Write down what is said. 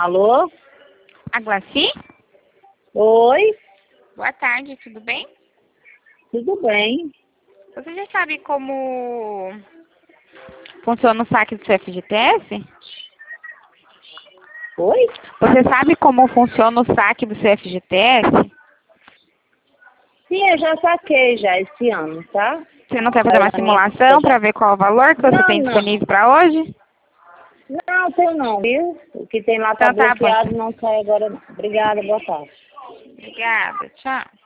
Alô? A Glaci? Oi? Boa tarde, tudo bem? Tudo bem? Você já sabe como funciona o saque do seu FGTS? Oi? Você sabe como funciona o saque do seu FGTS? Sim, eu já saquei já esse ano, tá? Você não quer fazer Saiu uma na minha simulação conta para já. ver qual é o valor que você Não, tem não. disponível para hoje? Não, tem não, viu? O que tem lá tá Então tá bom. bloqueado, não sai agora não. Obrigada, boa tarde. Obrigada, tchau.